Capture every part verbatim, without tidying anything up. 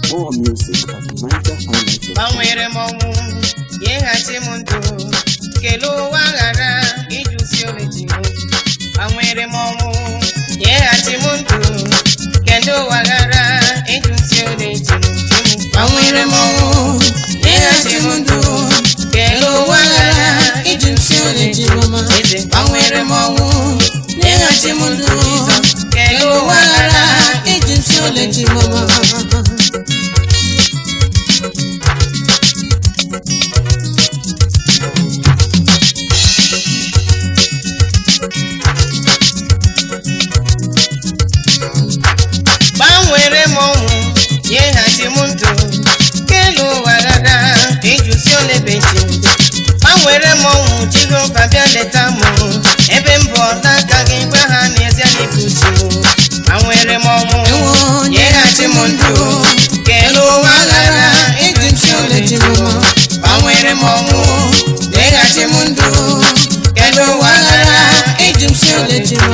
More music at Niger Highlife. Gbanwere m ọnwụ nyeghachi m ndụ kelee ụwa ghara ịjụsi oleji m. Gbanwere m ọnwụ nyeghachi m ndụ kelee ụwa ghara ịjụsi oleji m. Gbanwere m ọnwụ nyeghachi m ndụ kelee ụwa ghara ịjụsi oleji m. Gbanwere m ọnwụ nyeghachi m ndụ kelee ụwa ghara ịjụsi oleji m. Gbanwere m ọnwụ nyeghachi m ndụ kelee ụwa ghara ịjụsi olebechi m. Gbanwere m ọnwụ Jehova bịa leta m ebe m bụ ọta aka gị gwa ha n'ezie n'ibuchi m. Gbanwere m ọnwụ nyeghachi m ndụ kelee ụwa ghara ịjụsi olebechi m. Gbanwere m ọnwụ nyeghachi m ndụ kelee ụwa ghara ịjụsi olebechi m.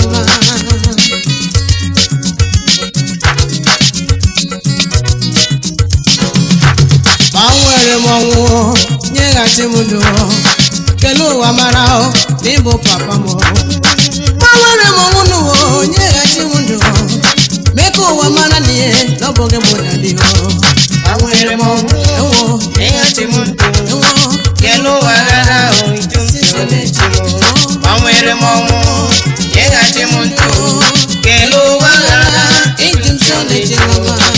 Gbanwere m ọnwụ nyeghachi m ndụ kelee ụwa mara n'ịbụ papa m. Gbanwere m ọnwụ n'ụwa nyeghachi m ndụ mee ka ụwa mara n'ihe n'ọbụghị m dadị. Gbanwere m ọnwụ nyeghachi m ndụ kelee ụwa ghara ịjụsi olebechi m. Gbanwere m ọnwụ nyeghachi m ndụ kelee ụwa ghara ịjụsi olebechi m.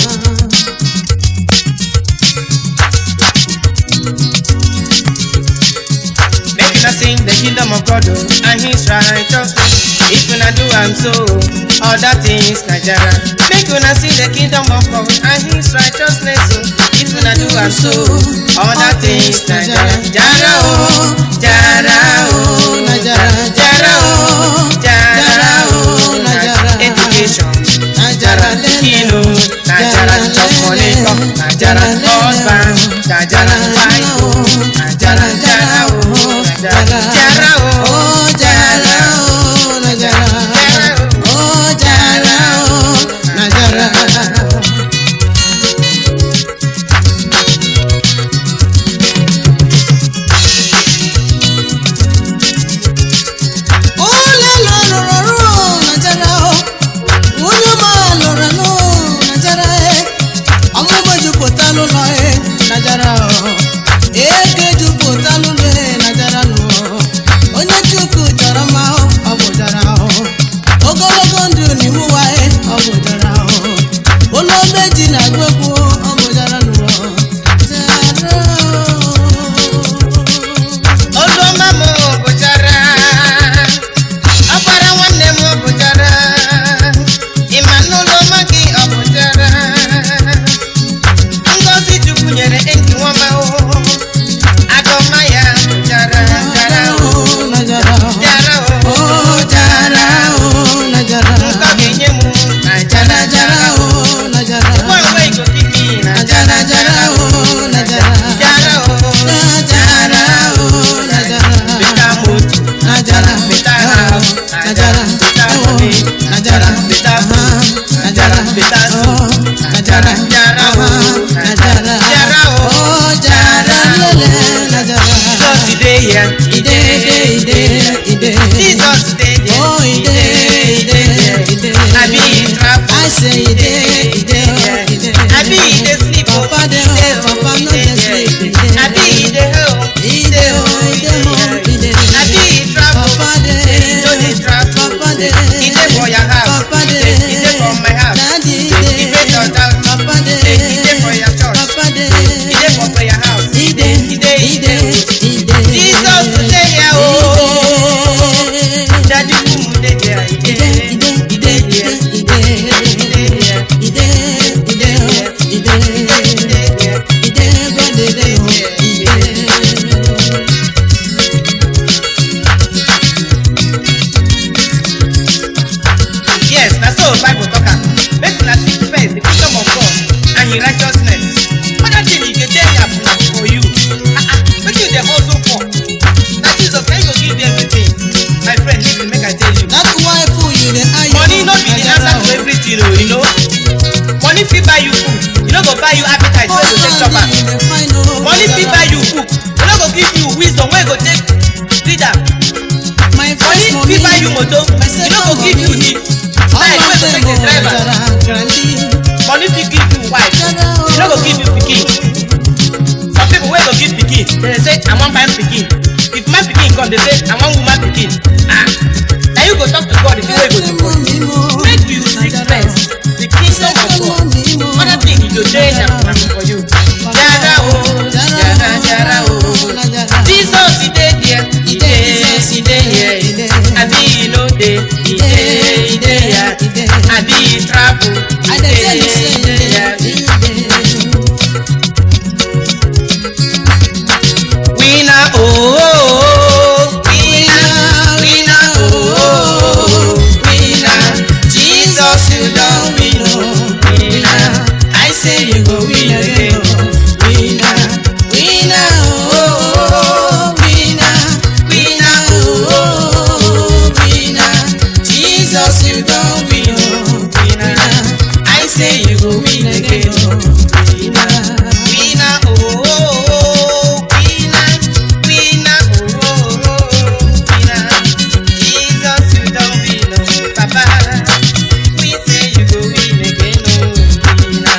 Sing the kingdom of God oh, and His righteousness. If una do am so, all that things Nigeria. Make una sing the kingdom of God and His righteousness. Oh. If una do am so, all that things Nigeria. Jara oh, Jara oh, Nigeria. Jara oh, Jara oh, Nigeria. Education, Nigeria. Kilo, Nigeria. Chop money, Nigeria. Husband, Nigeria. Wife, Nigeria. Jara oh. Jara, Jara, oh, Jara, oh, Najara, oh, Jara, oh, Najara. Oh, le lo lo lo lo, Najara, oh, uno ma lo lo lo, Najara, eh, amu ma ju pota lo lo, eh, Najara, oh, eh, ke ju pota lo lo, eh, Najara, no. Onye Chukwu chọrọ mma ọ bụ jara ahụ ogologo ndụ n'iwu wae ọ bụ jara ahụ ụlọ meji na agwegwu ọ bụ jara nụọ jara Ozoma m bụ jara ọkpara nwanne m bụ jara ịma n'ụlọ ọma gị ọ bụ jara Ngozi Chukwu nyere enyi nwama agọma ya bụ jara jara Jara, oh, Jara, oh, Najara. Nkọgenye mu, Najara, Jara, oh, Najara. One go keep me, Najara, Jara, oh, Najara. Jara, oh, Najara, oh, Najara. Beta moto, Najara, beta house, Najara, beta money, Najara, beta food, Najara, beta soap, Najara, Jara, oh, Najara, Jara, oh, Jara, Najara. Jesus today here, today, today. Jesus today, oh, he day, he day, he day. I be in trap, I say he day, he day, he day. I be in the sleep, Papa day, Papa no dey sleep. I be in the home, he day, he day, he day. I be in trap, Papa day, no dey trap, Papa day. He day for your house, Papa day, he day for my house. Daddy day, he day your house, Papa day, he day for your church, Papa day, he day for your house. He day, he day, he day, he day. Jesus today, yeah, oh. Daddy, who dey there? He dey, he dey, he dey, he dey, he dey, he dey, he dey, he dey, he dey, he dey, God dey there, he dey. Yes, that's all Bible talk am. Make una seek first the kingdom of God and His righteousness. Other thing He dey tell you for you. Ah ah, make you dey hustle for. Na Jesus na He go give you everything. My friend, listen, make I tell you. That's why fool you dey eye. Money no be the answer to everything. motor, you no go give you the time wey go take the driver. Money fit give you wife, you no go give you pikin. Some people wey go give pikin, they say I wan buy pikin. If my pikin come, they say I wan woman pikin. Ah, na you go talk to God the way you go do God. Make you seek first the kingdom of God. Other thing you go change am for you. Jara oh, jara jara oh. Jesus he dey there, he dey, he dey here. Abi he no dey, he dey, he dey here. Abi he travel, he dey, he dey here. Winner oh, winner, winner oh, winner. Jesus you don win oh, winner. I say you go win again oh, winner, winner oh, winner, winner oh, winner. Jesus you don win oh, winner. I say you go win again oh, winner, winner oh, winner, winner oh, winner. Jesus you don win oh, Papa. We say you go win again oh, winner.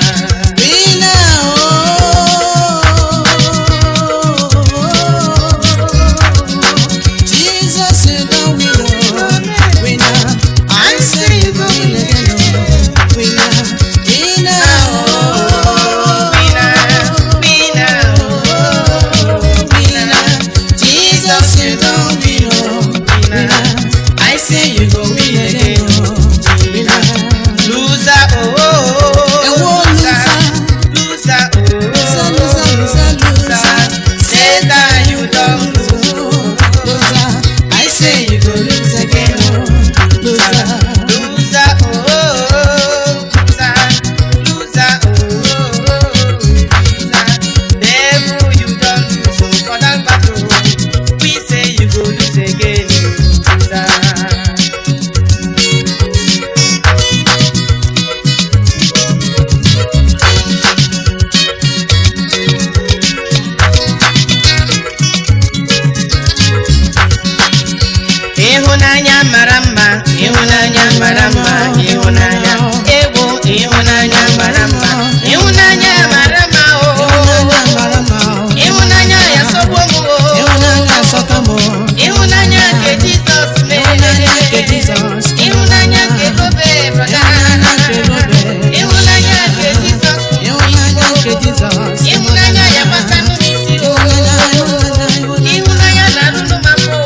Ihunanya marama, ihunanya marama, ihunanya, ewo, ihunanya marama, ihunanya marama oh, ihunanya ya sobomo oh, ihunanya sobomo, ihunanya ke Jesus me, ke Jesus, ihunanya ke gobe brother, ihunanya ke Jesus, ihunanya ke Jesus, ihunanya ya basanu misi oh, ihunanya na runu mambo.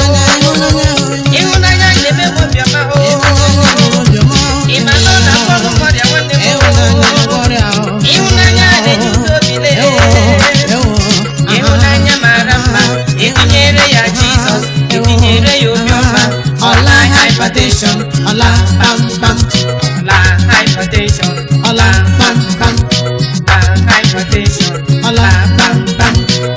Hypertension, Allah, bam bam, Allah, hypertension, Allah, bam bam, Allah, hypertension, Allah, bam bam.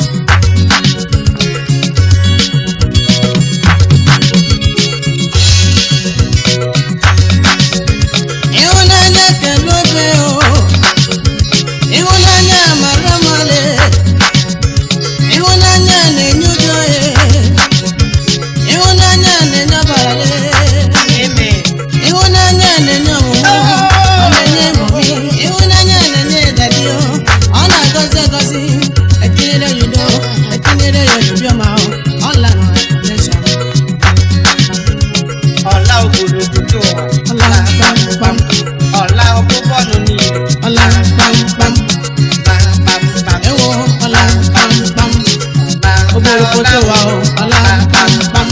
Ihunanya kelobe o, ihunanya maramale, ihunanya nenyujo e, ihunanya nenyabarale. Ihunanya nenyo mo, nenye mo mi. Ihunanya nenye dadi o, ona goze gozi. Etinere yudo, etinere yudo ma o. Ola no hypertension. Ola obodo kuto. Ola bam bam. Ola obobo no ni. Ola bam bam. Bam bam bam. Ewo ola bam bam. Obodo kuto wa o. Ola bam bam.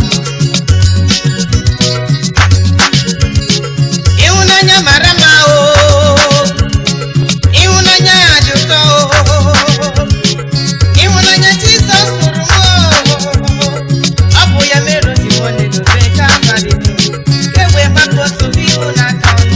Ihunanya marama oh, ihunanya ajuto oh, ihunanya Jesus murumo oh, abu ya mero di wone do be ka bari, kewe mako to bi una ka.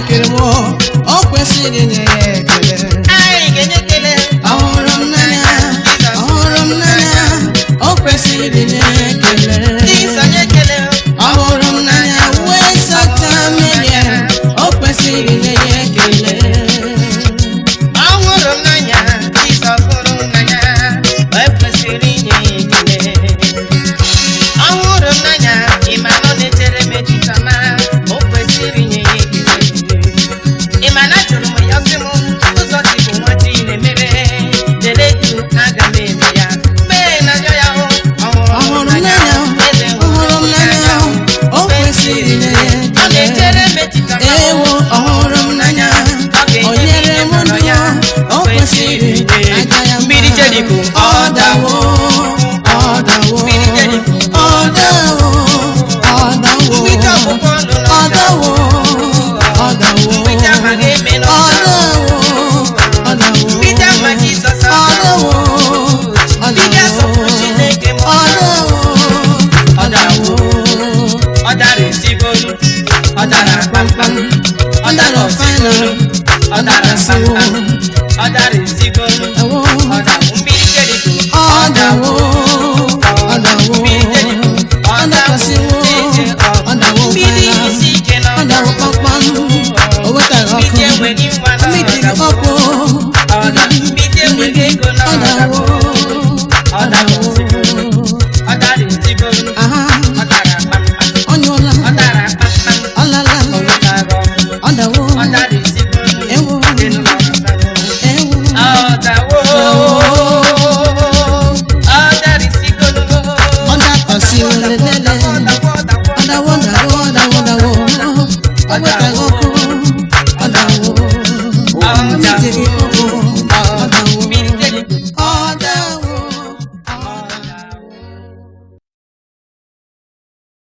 kere m o kwesịrị inye ya ekele anyị ga-enye ekele ọhụrụ m n'anya ọhụrụ m n'anya o kwesịrị inye ya ekele Jizọs nye ekele ọhụrụ m n'anya wee sata mmehie o kwesịrị inye ya ekele ọhụrụ m n'anya Jizọs hụrụ m n'anya o kwesịrị inye ya ekele ọhụrụ m n'anya ịma na ọ na-echere m echiche ọma o kwesịrị inye ya ekele ịma na jụrụ m ya sị m ụzọ dị bụ nwa chi na-emere dere du aga m eme ya mgbe na-arịọ ya hụ ọhụrụ m n'anya eze ọhụrụ m n'anya o kwesịrị inye ya ọ ekele na-echere m echiche ọma ewo ọhụrụ m n'anya o nyere m ndụ o kwesịrị aja ya mma mmiri Jeriko ọ dawo ọ dawo mmiri Jeriko ọ dawo ọ dawo mgbidi ọkpụkpọ ọnụ ọ dawo ọ dawo mgbidi amaghị eme ọ n'ọda dawo ọ dawo mgbidi amaghị ịsọsa ọ dawo ọ mgbidi asọpụ Chineke m ọ dawo ọ dawo ọ dara esigolu ọ dara kpamkpam ọ dara ọsigolu ọ dara kpamkpam ọ dara esigolu ewo ọ dawo mmiri Jeriko ọ dawo ọ dawo mmiri Jeriko ọ ọ dawo dakwasịwo n'ije ọ dawo mmiri fana isi ike ọ n'ọda dawo kpakpam o wetara ọkụ